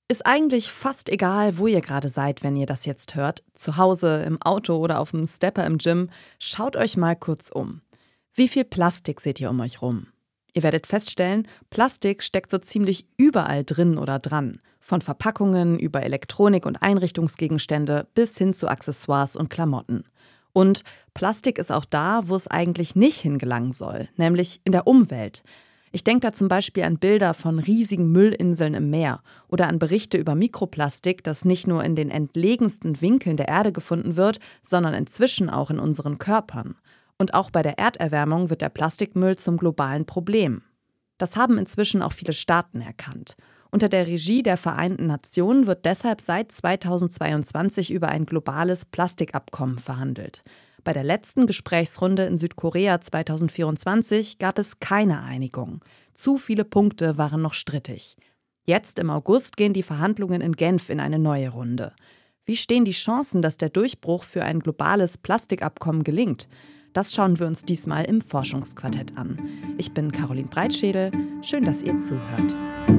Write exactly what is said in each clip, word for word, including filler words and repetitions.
Ist eigentlich fast egal, wo ihr gerade seid, wenn ihr das jetzt hört. Zu Hause, im Auto oder auf dem Stepper im Gym. Schaut euch mal kurz um. Wie viel Plastik seht ihr um euch rum? Ihr werdet feststellen, Plastik steckt so ziemlich überall drin oder dran. Von Verpackungen über Elektronik- und Einrichtungsgegenstände bis hin zu Accessoires und Klamotten. Und Plastik ist auch da, wo es eigentlich nicht hingelangen soll, nämlich in der Umwelt. Ich denke da zum Beispiel an Bilder von riesigen Müllinseln im Meer oder an Berichte über Mikroplastik, das nicht nur in den entlegensten Winkeln der Erde gefunden wird, sondern inzwischen auch in unseren Körpern. Und auch bei der Erderwärmung wird der Plastikmüll zum globalen Problem. Das haben inzwischen auch viele Staaten erkannt. Unter der Regie der Vereinten Nationen wird deshalb seit zweitausendzweiundzwanzig über ein globales Plastikabkommen verhandelt. Bei der letzten Gesprächsrunde in Südkorea zweitausendvierundzwanzig gab es keine Einigung. Zu viele Punkte waren noch strittig. Jetzt im August gehen die Verhandlungen in Genf in eine neue Runde. Wie stehen die Chancen, dass der Durchbruch für ein globales Plastikabkommen gelingt? Das schauen wir uns diesmal im Forschungsquartett an. Ich bin Caroline Breitschädel. Schön, dass ihr zuhört.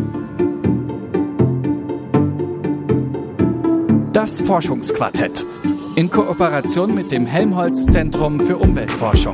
Das Forschungsquartett in Kooperation mit dem Helmholtz-Zentrum für Umweltforschung.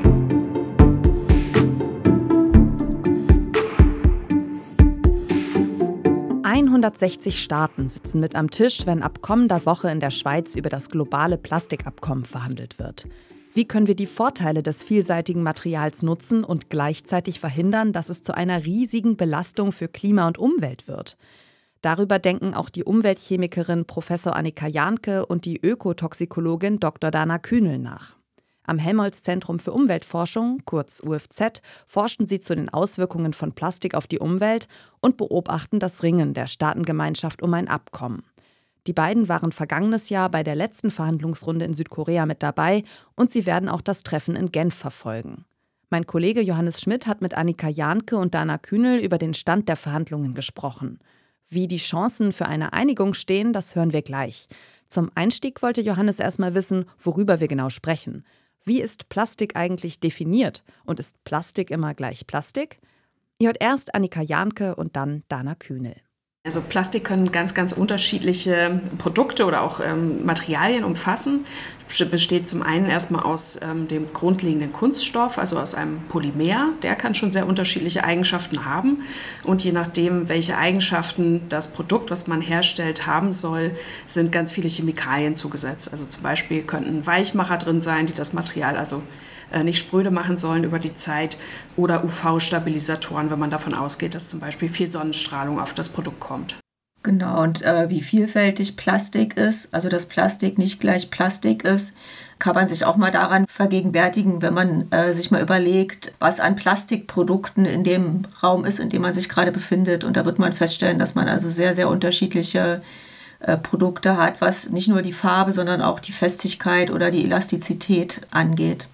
hundertsechzig Staaten sitzen mit am Tisch, wenn ab kommender Woche in der Schweiz über das globale Plastikabkommen verhandelt wird. Wie können wir die Vorteile des vielseitigen Materials nutzen und gleichzeitig verhindern, dass es zu einer riesigen Belastung für Klima und Umwelt wird? Darüber denken auch die Umweltchemikerin Professor Annika Jahnke und die Ökotoxikologin Doktor Dana Kühnel nach. Am Helmholtz-Zentrum für Umweltforschung, kurz U F Z, forschen sie zu den Auswirkungen von Plastik auf die Umwelt und beobachten das Ringen der Staatengemeinschaft um ein Abkommen. Die beiden waren vergangenes Jahr bei der letzten Verhandlungsrunde in Südkorea mit dabei und sie werden auch das Treffen in Genf verfolgen. Mein Kollege Johannes Schmidt hat mit Annika Jahnke und Dana Kühnel über den Stand der Verhandlungen gesprochen. Wie die Chancen für eine Einigung stehen, das hören wir gleich. Zum Einstieg wollte Johannes erstmal wissen, worüber wir genau sprechen. Wie ist Plastik eigentlich definiert? Und ist Plastik immer gleich Plastik? Ihr hört erst Annika Jahnke und dann Dana Kühnel. Also Plastik können ganz, ganz unterschiedliche Produkte oder auch ähm, Materialien umfassen. Es besteht zum einen erstmal aus ähm, dem grundlegenden Kunststoff, also aus einem Polymer. Der kann schon sehr unterschiedliche Eigenschaften haben. Und je nachdem, welche Eigenschaften das Produkt, was man herstellt, haben soll, sind ganz viele Chemikalien zugesetzt. Also zum Beispiel könnten Weichmacher drin sein, die das Material also nicht spröde machen sollen über die Zeit, oder U V-Stabilisatoren, wenn man davon ausgeht, dass zum Beispiel viel Sonnenstrahlung auf das Produkt kommt. Genau, und äh, wie vielfältig Plastik ist, also dass Plastik nicht gleich Plastik ist, kann man sich auch mal daran vergegenwärtigen, wenn man äh, sich mal überlegt, was an Plastikprodukten in dem Raum ist, in dem man sich gerade befindet. Und da wird man feststellen, dass man also sehr, sehr unterschiedliche äh, Produkte hat, was nicht nur die Farbe, sondern auch die Festigkeit oder die Elastizität angeht.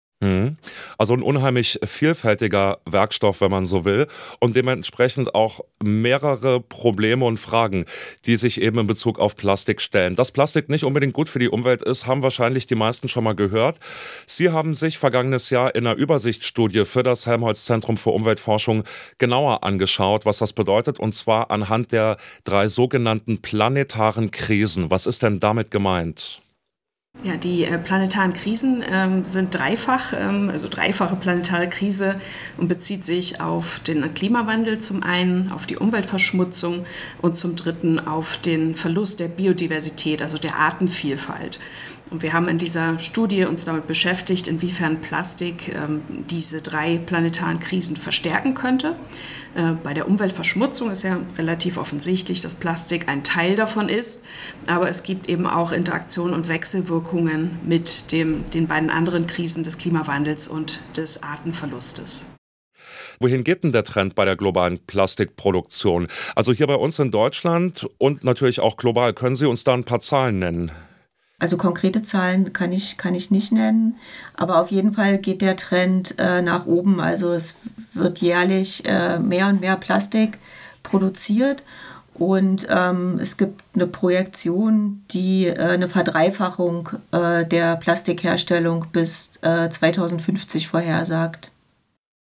Also ein unheimlich vielfältiger Werkstoff, wenn man so will, und dementsprechend auch mehrere Probleme und Fragen, die sich eben in Bezug auf Plastik stellen. Dass Plastik nicht unbedingt gut für die Umwelt ist, haben wahrscheinlich die meisten schon mal gehört. Sie haben sich vergangenes Jahr in einer Übersichtsstudie für das Helmholtz-Zentrum für Umweltforschung genauer angeschaut, was das bedeutet, und zwar anhand der drei sogenannten planetaren Krisen. Was ist denn damit gemeint? Ja, die äh, planetaren Krisen ähm, sind dreifach, ähm, also dreifache planetare Krise, und bezieht sich auf den Klimawandel zum einen, auf die Umweltverschmutzung und zum dritten auf den Verlust der Biodiversität, also der Artenvielfalt. Und wir haben in dieser Studie uns damit beschäftigt, inwiefern Plastik ähm, diese drei planetaren Krisen verstärken könnte. Äh, bei der Umweltverschmutzung ist ja relativ offensichtlich, dass Plastik ein Teil davon ist. Aber es gibt eben auch Interaktionen und Wechselwirkungen mit dem, den beiden anderen Krisen des Klimawandels und des Artenverlustes. Wohin geht denn der Trend bei der globalen Plastikproduktion? Also hier bei uns in Deutschland und natürlich auch global. Können Sie uns da ein paar Zahlen nennen? Also konkrete Zahlen kann ich, kann ich nicht nennen, aber auf jeden Fall geht der Trend äh, nach oben. Also es wird jährlich äh, mehr und mehr Plastik produziert und ähm, es gibt eine Projektion, die äh, eine Verdreifachung äh, der Plastikherstellung bis äh, zweitausendfünfzig vorhersagt.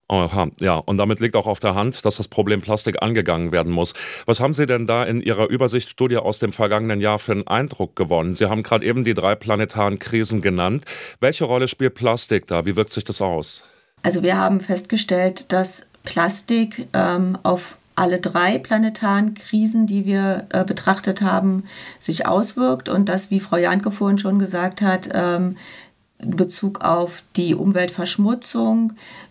Aha, ja, und damit liegt auch auf der Hand, dass das Problem Plastik angegangen werden muss. Was haben Sie denn da in Ihrer Übersichtsstudie aus dem vergangenen Jahr für einen Eindruck gewonnen? Sie haben gerade eben die drei planetaren Krisen genannt. Welche Rolle spielt Plastik da? Wie wirkt sich das aus? Also wir haben festgestellt, dass Plastik ähm, auf alle drei planetaren Krisen, die wir äh, betrachtet haben, sich auswirkt und dass, wie Frau Janke vorhin schon gesagt hat, ähm, in Bezug auf die Umweltverschmutzung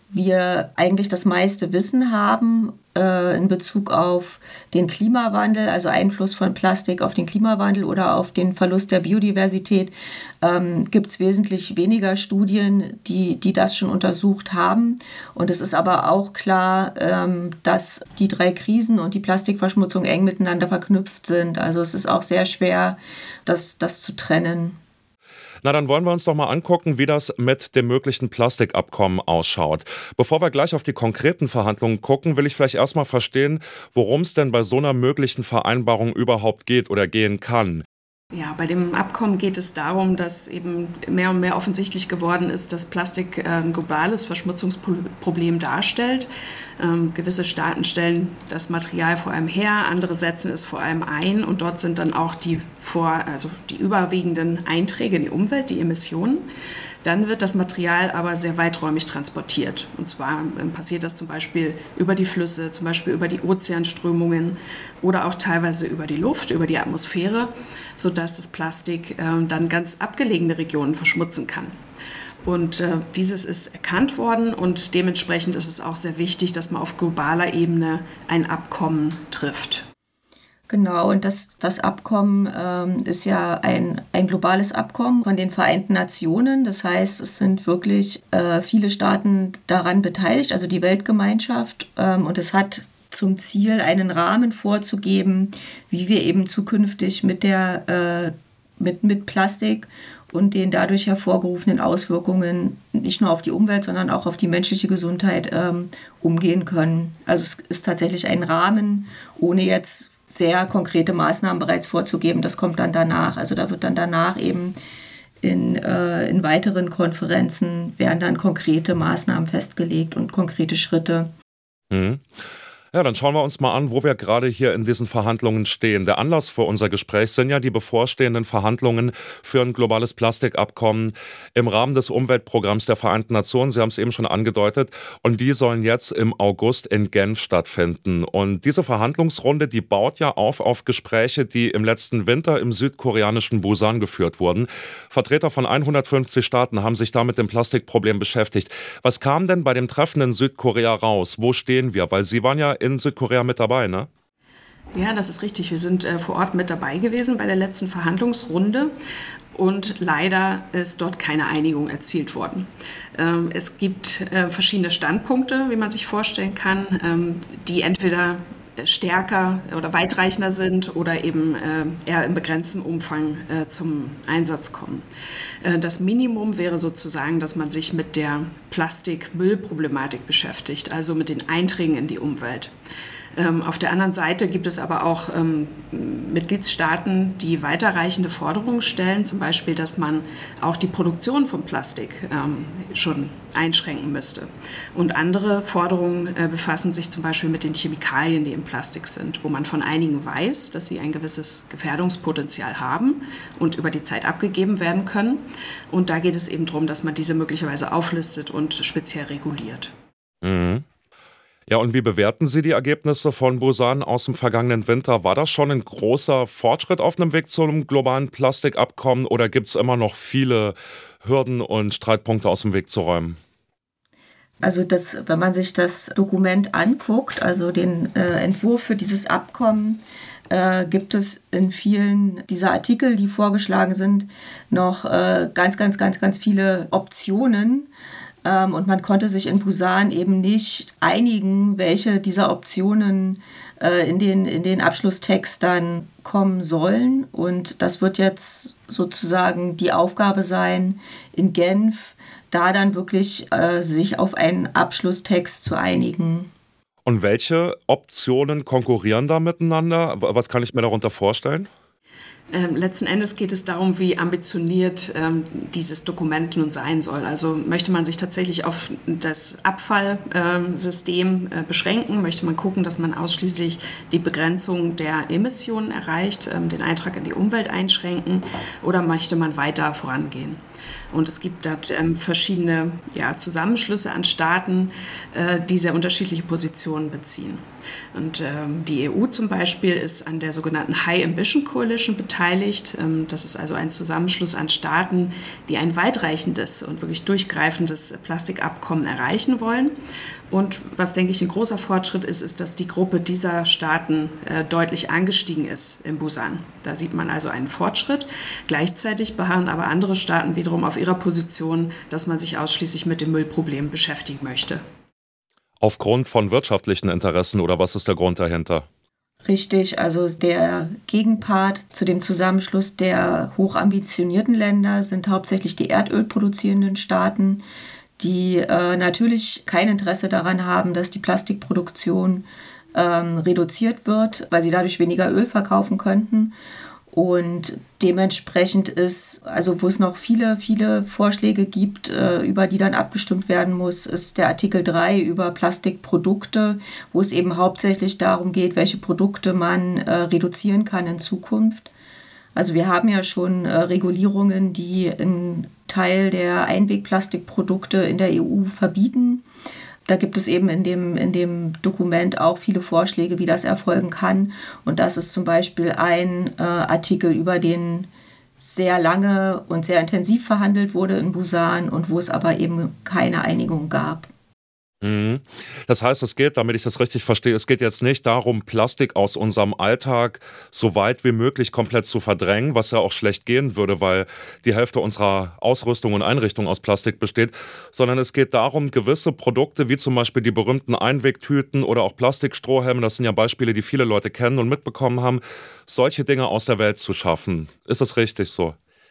wir eigentlich das meiste Wissen haben äh, in Bezug auf den Klimawandel, also Einfluss von Plastik auf den Klimawandel oder auf den Verlust der Biodiversität, ähm, gibt es wesentlich weniger Studien, die, die das schon untersucht haben. Und es ist aber auch klar, ähm, dass die drei Krisen und die Plastikverschmutzung eng miteinander verknüpft sind. Also es ist auch sehr schwer, das, das zu trennen. Na, dann wollen wir uns doch mal angucken, wie das mit dem möglichen Plastikabkommen ausschaut. Bevor wir gleich auf die konkreten Verhandlungen gucken, will ich vielleicht erstmal verstehen, worum es denn bei so einer möglichen Vereinbarung überhaupt geht oder gehen kann. Ja, bei dem Abkommen geht es darum, dass eben mehr und mehr offensichtlich geworden ist, dass Plastik ein globales Verschmutzungsproblem darstellt. Ähm, gewisse Staaten stellen das Material vor allem her, andere setzen es vor allem ein und dort sind dann auch die, vor, also die überwiegenden Einträge in die Umwelt, die Emissionen. Dann wird das Material aber sehr weiträumig transportiert. Und zwar passiert das zum Beispiel über die Flüsse, zum Beispiel über die Ozeanströmungen oder auch teilweise über die Luft, über die Atmosphäre, sodass das Plastik äh, dann ganz abgelegene Regionen verschmutzen kann. Und äh, dieses ist erkannt worden und dementsprechend ist es auch sehr wichtig, dass man auf globaler Ebene ein Abkommen trifft. Genau, und das, das Abkommen ähm, ist ja ein, ein globales Abkommen von den Vereinten Nationen. Das heißt, es sind wirklich äh, viele Staaten daran beteiligt, also die Weltgemeinschaft. Ähm, und es hat zum Ziel, einen Rahmen vorzugeben, wie wir eben zukünftig mit, der, äh, mit, mit Plastik und den dadurch hervorgerufenen Auswirkungen nicht nur auf die Umwelt, sondern auch auf die menschliche Gesundheit ähm, umgehen können. Also es ist tatsächlich ein Rahmen, ohne jetzt sehr konkrete Maßnahmen bereits vorzugeben. Das kommt dann danach. Also da wird dann danach eben in, äh, in weiteren Konferenzen werden dann konkrete Maßnahmen festgelegt und konkrete Schritte. Mhm. Ja, dann schauen wir uns mal an, wo wir gerade hier in diesen Verhandlungen stehen. Der Anlass für unser Gespräch sind ja die bevorstehenden Verhandlungen für ein globales Plastikabkommen im Rahmen des Umweltprogramms der Vereinten Nationen. Sie haben es eben schon angedeutet. Und die sollen jetzt im August in Genf stattfinden. Und diese Verhandlungsrunde, die baut ja auf auf Gespräche, die im letzten Winter im südkoreanischen Busan geführt wurden. Vertreter von hundertfünfzig Staaten haben sich da mit dem Plastikproblem beschäftigt. Was kam denn bei dem Treffen in Südkorea raus? Wo stehen wir? Weil Sie waren ja in Südkorea mit dabei, ne? Ja, das ist richtig. Wir sind äh, vor Ort mit dabei gewesen bei der letzten Verhandlungsrunde und leider ist dort keine Einigung erzielt worden. Ähm, es gibt äh, verschiedene Standpunkte, wie man sich vorstellen kann, ähm, die entweder stärker oder weitreichender sind oder eben äh, eher in begrenztem Umfang äh, zum Einsatz kommen. Äh, das Minimum wäre sozusagen, dass man sich mit der Plastikmüllproblematik beschäftigt, also mit den Einträgen in die Umwelt. Ähm, auf der anderen Seite gibt es aber auch ähm, Mitgliedstaaten, die weiterreichende Forderungen stellen, zum Beispiel, dass man auch die Produktion von Plastik ähm, schon einschränken müsste. Und andere Forderungen äh, befassen sich zum Beispiel mit den Chemikalien, die im Plastik sind, wo man von einigen weiß, dass sie ein gewisses Gefährdungspotenzial haben und über die Zeit abgegeben werden können. Und da geht es eben darum, dass man diese möglicherweise auflistet und speziell reguliert. Mhm. Ja, und wie bewerten Sie die Ergebnisse von Busan aus dem vergangenen Winter? War das schon ein großer Fortschritt auf dem Weg zum globalen Plastikabkommen oder gibt es immer noch viele Hürden und Streitpunkte aus dem Weg zu räumen? Also das, wenn man sich das Dokument anguckt, also den äh, Entwurf für dieses Abkommen, äh, gibt es in vielen dieser Artikel, die vorgeschlagen sind, noch äh, ganz, ganz, ganz, ganz viele Optionen. Und man konnte sich in Busan eben nicht einigen, welche dieser Optionen äh, in den, in den Abschlusstext dann kommen sollen. Und das wird jetzt sozusagen die Aufgabe sein, in Genf da dann wirklich äh, sich auf einen Abschlusstext zu einigen. Und welche Optionen konkurrieren da miteinander? Was kann ich mir darunter vorstellen? Ähm, letzten Endes geht es darum, wie ambitioniert ähm, dieses Dokument nun sein soll. Also möchte man sich tatsächlich auf das Abfallsystem äh, beschränken, möchte man gucken, dass man ausschließlich die Begrenzung der Emissionen erreicht, ähm, den Eintrag in die Umwelt einschränken, oder möchte man weiter vorangehen? Und es gibt dort ähm, verschiedene ja, Zusammenschlüsse an Staaten, äh, die sehr unterschiedliche Positionen beziehen. Und ähm, die E U zum Beispiel ist an der sogenannten High Ambition Coalition beteiligt. Ähm, das ist also ein Zusammenschluss an Staaten, die ein weitreichendes und wirklich durchgreifendes Plastikabkommen erreichen wollen. Und was, denke ich, ein großer Fortschritt ist, ist, dass die Gruppe dieser Staaten äh, deutlich angestiegen ist in Busan. Da sieht man also einen Fortschritt. Gleichzeitig beharren aber andere Staaten wiederum auf ihrer Position, dass man sich ausschließlich mit dem Müllproblem beschäftigen möchte. Aufgrund von wirtschaftlichen Interessen oder was ist der Grund dahinter? Richtig, also der Gegenpart zu dem Zusammenschluss der hochambitionierten Länder sind hauptsächlich die erdölproduzierenden Staaten, die äh, natürlich kein Interesse daran haben, dass die Plastikproduktion ähm, reduziert wird, weil sie dadurch weniger Öl verkaufen könnten. Und dementsprechend ist, also wo es noch viele, viele Vorschläge gibt, äh, über die dann abgestimmt werden muss, ist der Artikel drei über Plastikprodukte, wo es eben hauptsächlich darum geht, welche Produkte man äh, reduzieren kann in Zukunft. Also wir haben ja schon äh, Regulierungen, die einen Teil der Einwegplastikprodukte in der E U verbieten. Da gibt es eben in dem, in dem Dokument auch viele Vorschläge, wie das erfolgen kann. Und das ist zum Beispiel ein äh, Artikel, über den sehr lange und sehr intensiv verhandelt wurde in Busan und wo es aber eben keine Einigung gab. Mhm. Das heißt, es geht, damit ich das richtig verstehe, es geht jetzt nicht darum, Plastik aus unserem Alltag so weit wie möglich komplett zu verdrängen, was ja auch schlecht gehen würde, weil die Hälfte unserer Ausrüstung und Einrichtung aus Plastik besteht, sondern es geht darum, gewisse Produkte, wie zum Beispiel die berühmten Einwegtüten oder auch Plastikstrohhelme, das sind ja Beispiele, die viele Leute kennen und mitbekommen haben, solche Dinge aus der Welt zu schaffen. Ist das richtig so?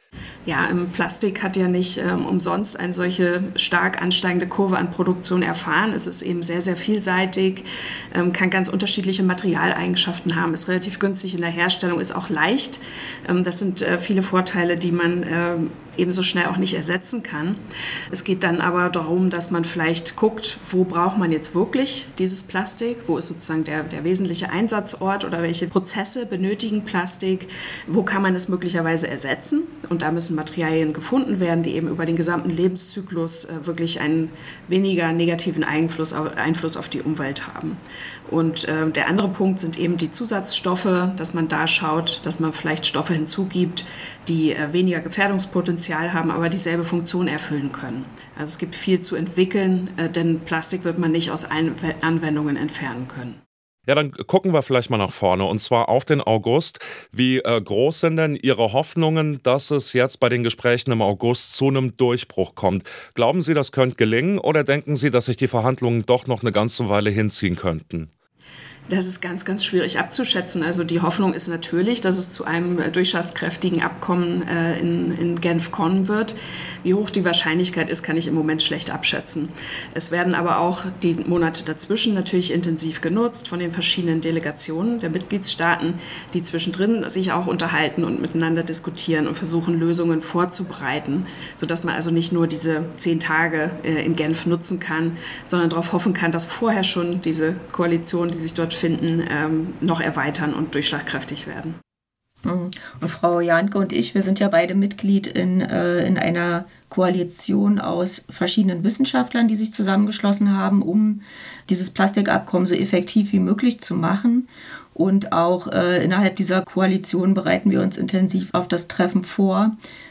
Ja, ähm, Plastik hat ja nicht ähm, umsonst eine solche stark ansteigende Kurve an Produktion erfahren. Es ist eben sehr, sehr vielseitig, ähm, kann ganz unterschiedliche Materialeigenschaften haben, ist relativ günstig in der Herstellung, ist auch leicht. Ähm, das sind äh, viele Vorteile, die man äh, ebenso schnell auch nicht ersetzen kann. Es geht dann aber darum, dass man vielleicht guckt, wo braucht man jetzt wirklich dieses Plastik, wo ist sozusagen der, der wesentliche Einsatzort oder welche Prozesse benötigen Plastik, wo kann man es möglicherweise ersetzen. Und da müssen Materialien gefunden werden, die eben über den gesamten Lebenszyklus äh, wirklich einen weniger negativen Einfluss auf, Einfluss auf die Umwelt haben. Und äh, der andere Punkt sind eben die Zusatzstoffe, dass man da schaut, dass man vielleicht Stoffe hinzugibt, die äh, weniger Gefährdungspotenzial haben, aber dieselbe Funktion erfüllen können. Also es gibt viel zu entwickeln, äh, denn Plastik wird man nicht aus allen Anwendungen entfernen können. Ja, dann gucken wir vielleicht mal nach vorne und zwar auf den August. Wie äh, groß sind denn Ihre Hoffnungen, dass es jetzt bei den Gesprächen im August zu einem Durchbruch kommt? Glauben Sie, das könnte gelingen oder denken Sie, dass sich die Verhandlungen doch noch eine ganze Weile hinziehen könnten? Das ist ganz, ganz schwierig abzuschätzen. Also die Hoffnung ist natürlich, dass es zu einem äh, durchschlagskräftigen Abkommen äh, in, in Genf kommen wird. Wie hoch die Wahrscheinlichkeit ist, kann ich im Moment schlecht abschätzen. Es werden aber auch die Monate dazwischen natürlich intensiv genutzt von den verschiedenen Delegationen der Mitgliedstaaten, die zwischendrin sich auch unterhalten und miteinander diskutieren und versuchen, Lösungen vorzubereiten, sodass man also nicht nur diese zehn Tage äh, in Genf nutzen kann, sondern darauf hoffen kann, dass vorher schon diese Koalition, die sich dort finden, ähm, noch erweitern und durchschlagkräftig werden. Und Frau Jahnke und ich, wir sind ja beide Mitglied in, äh, in einer Koalition aus verschiedenen Wissenschaftlern, die sich zusammengeschlossen haben, um dieses Plastikabkommen so effektiv wie möglich zu machen. Und auch äh, innerhalb dieser Koalition bereiten wir uns intensiv auf das Treffen vor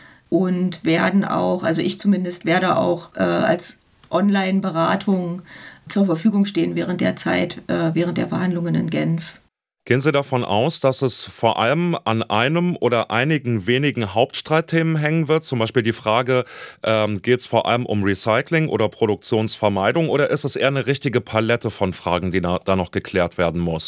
und werden auch, also ich zumindest werde auch äh, als Online-Beratung zur Verfügung stehen während der Zeit, äh, während der Verhandlungen in Genf. Gehen Sie davon aus, dass es vor allem an einem oder einigen wenigen Hauptstreitthemen hängen wird? Zum Beispiel die Frage, ähm, geht es vor allem um Recycling oder Produktionsvermeidung oder ist es eher eine richtige Palette von Fragen, die da, da noch geklärt werden muss?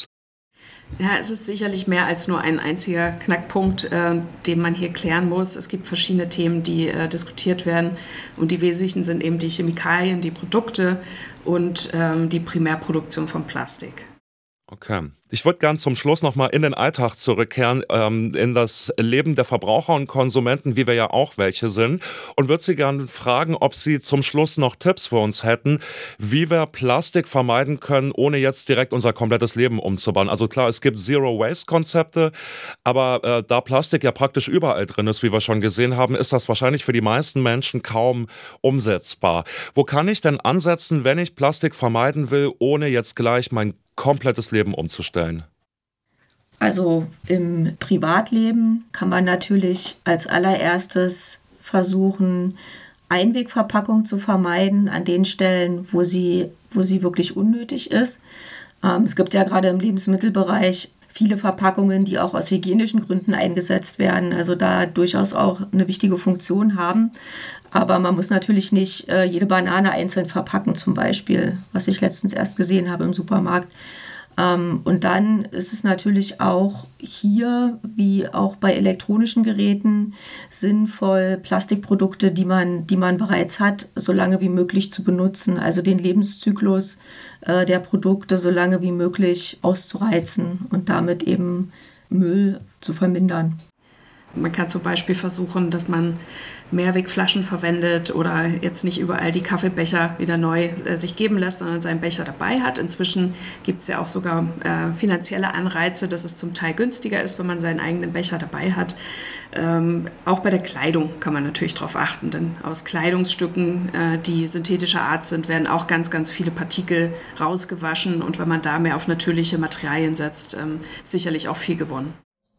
Ja, es ist sicherlich mehr als nur ein einziger Knackpunkt, äh, den man hier klären muss. Es gibt verschiedene Themen, die äh, diskutiert werden und die wesentlichen sind eben die Chemikalien, die Produkte und ähm, die Primärproduktion von Plastik. Okay. Ich würde gern zum Schluss nochmal in den Alltag zurückkehren, ähm, in das Leben der Verbraucher und Konsumenten, wie wir ja auch welche sind, und würde Sie gerne fragen, ob Sie zum Schluss noch Tipps für uns hätten, wie wir Plastik vermeiden können, ohne jetzt direkt unser komplettes Leben umzubauen. Also klar, es gibt Zero-Waste-Konzepte, aber äh, da Plastik ja praktisch überall drin ist, wie wir schon gesehen haben, ist das wahrscheinlich für die meisten Menschen kaum umsetzbar. Wo kann ich denn ansetzen, wenn ich Plastik vermeiden will, ohne jetzt gleich mein komplettes Leben umzustellen? Also im Privatleben kann man natürlich als allererstes versuchen, Einwegverpackung zu vermeiden an den Stellen, wo sie, wo sie wirklich unnötig ist. Ähm, es gibt ja gerade im Lebensmittelbereich viele Verpackungen, die auch aus hygienischen Gründen eingesetzt werden, also da durchaus auch eine wichtige Funktion haben. Aber man muss natürlich nicht äh, jede Banane einzeln verpacken, zum Beispiel, was ich letztens erst gesehen habe im Supermarkt. Ähm, und dann ist es natürlich auch hier, wie auch bei elektronischen Geräten, sinnvoll, Plastikprodukte, die man, die man bereits hat, so lange wie möglich zu benutzen. Also den Lebenszyklus äh, der Produkte so lange wie möglich auszureizen und damit eben Müll zu vermindern. Man kann zum Beispiel versuchen, dass man Mehrwegflaschen verwendet oder jetzt nicht überall die Kaffeebecher wieder neu äh, sich geben lässt, sondern seinen Becher dabei hat. Inzwischen gibt es ja auch sogar äh, finanzielle Anreize, dass es zum Teil günstiger ist, wenn man seinen eigenen Becher dabei hat. Ähm, auch bei der Kleidung kann man natürlich darauf achten, denn aus Kleidungsstücken, äh, die synthetischer Art sind, werden auch ganz, ganz viele Partikel rausgewaschen. Und wenn man da mehr auf natürliche Materialien setzt, ähm, sicherlich auch viel gewonnen.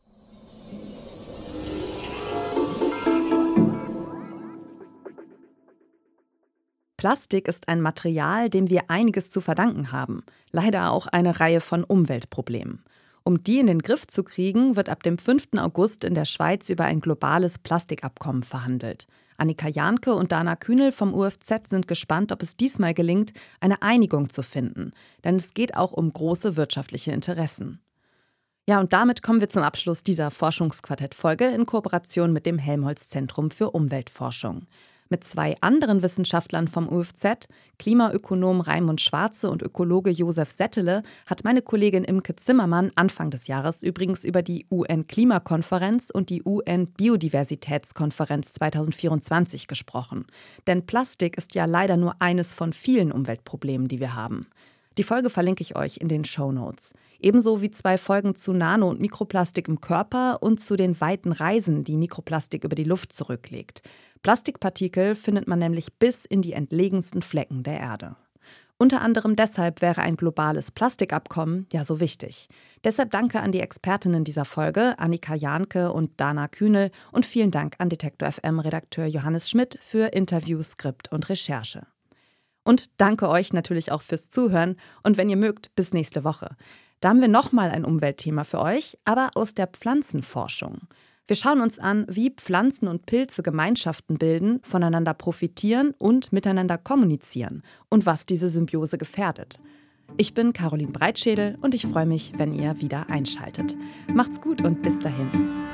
Plastik ist ein Material, dem wir einiges zu verdanken haben. Leider auch eine Reihe von Umweltproblemen. Um die in den Griff zu kriegen, wird ab dem fünften August in der Schweiz über ein globales Plastikabkommen verhandelt. Annika Jahnke und Dana Kühnel vom U F Z sind gespannt, ob es diesmal gelingt, eine Einigung zu finden. Denn es geht auch um große wirtschaftliche Interessen. Ja, und damit kommen wir zum Abschluss dieser Forschungsquartett-Folge in Kooperation mit dem Helmholtz-Zentrum für Umweltforschung. Mit zwei anderen Wissenschaftlern vom U F Z, Klimaökonom Raimund Schwarze und Ökologe Josef Settele, hat meine Kollegin Imke Zimmermann Anfang des Jahres übrigens über die U N-Klimakonferenz und die U N-Biodiversitätskonferenz zweitausendvierundzwanzig gesprochen. Denn Plastik ist ja leider nur eines von vielen Umweltproblemen, die wir haben. Die Folge verlinke ich euch in den Shownotes. Ebenso wie zwei Folgen zu Nano- und Mikroplastik im Körper und zu den weiten Reisen, die Mikroplastik über die Luft zurücklegt. Plastikpartikel findet man nämlich bis in die entlegensten Flecken der Erde. Unter anderem deshalb wäre ein globales Plastikabkommen ja so wichtig. Deshalb danke an die Expertinnen dieser Folge, Annika Jahnke und Dana Kühnel, und vielen Dank an Detektor F M-Redakteur Johannes Schmidt für Interview, Skript und Recherche. Und danke euch natürlich auch fürs Zuhören und wenn ihr mögt, bis nächste Woche. Da haben wir nochmal ein Umweltthema für euch, aber aus der Pflanzenforschung. Wir schauen uns an, wie Pflanzen und Pilze Gemeinschaften bilden, voneinander profitieren und miteinander kommunizieren und was diese Symbiose gefährdet. Ich bin Caroline Breitschädel und ich freue mich, wenn ihr wieder einschaltet. Macht's gut und bis dahin.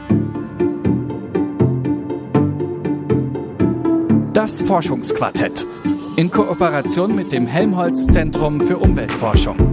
Das Forschungsquartett in Kooperation mit dem Helmholtz Zentrum für Umweltforschung.